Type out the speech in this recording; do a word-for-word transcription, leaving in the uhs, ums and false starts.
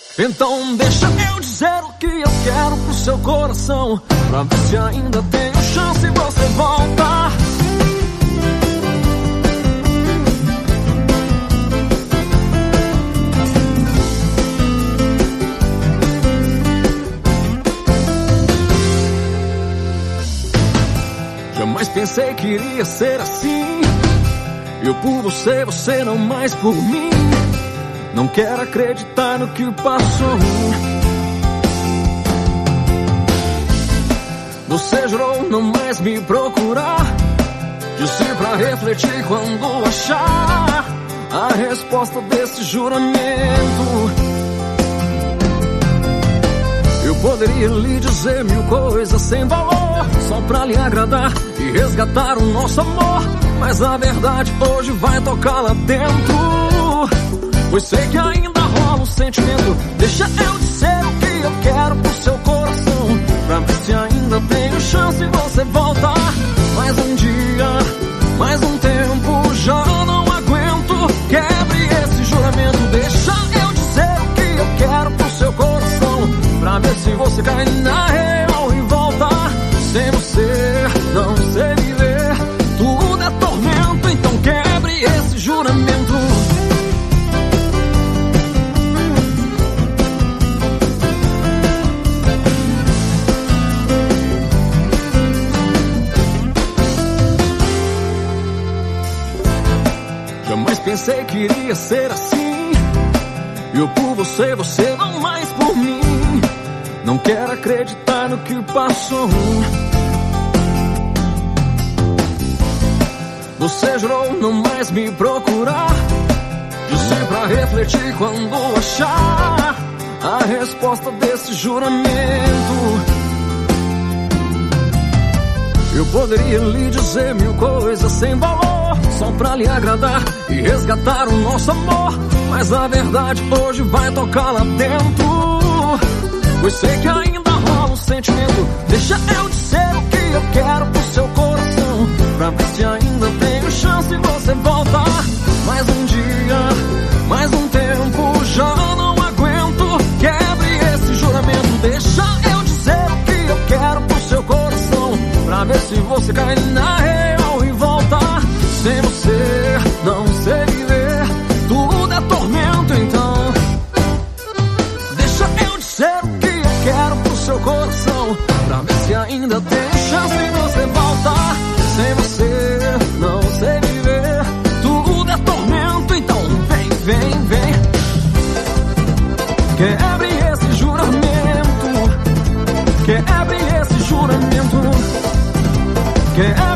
Então deixa eu dizer o que eu quero pro seu coração, pra ver se ainda tenho chance e você volta. Jamais pensei que iria ser assim. Eu por você, você não mais por mim. Não quero acreditar no que passou. Você jurou não mais me procurar. Disse pra refletir quando achar a resposta desse juramento. Eu poderia lhe dizer mil coisas sem valor, só pra lhe agradar e resgatar o nosso amor, mas a verdade hoje vai tocar lá dentro, pois sei que ainda rola um sentimento. Deixa eu dizer o que eu quero pro seu coração, pra ver se ainda tenho chance e você volta. Mais um dia, mais um tempo, já não aguento. Quebre esse juramento. Deixa eu dizer o que eu quero pro seu coração, pra ver se você cai na real e volta. Sem você, não sei viver. Tudo é tormento, então quebre esse juramento. Jamais pensei que iria ser assim. Eu por você, você não mais por mim. Não quero acreditar no que passou. Você jurou não mais me procurar. Disse pra refletir quando achar a resposta desse juramento. Eu poderia lhe dizer mil coisas sem valor, só pra lhe agradar e resgatar o nosso amor, mas a verdade hoje vai tocar lá dentro, pois sei que ainda rola um sentimento. Deixa eu dizer o que eu quero pro seu coração, pra ver se ainda tenho chance e você volta. Mais um dia, mais um tempo, já não aguento. Quebre esse juramento. Deixa eu dizer o que eu quero pro seu coração, pra ver se você cai na real e volta. Sem você, não sei viver. Tudo é tormento, então deixa eu dizer o que eu quero pro seu coração, pra ver se ainda tem chance e você volta. Sem você, não sei viver. Tudo é tormento, então vem, vem, vem. Quebre esse juramento. Quebre esse juramento. Quebre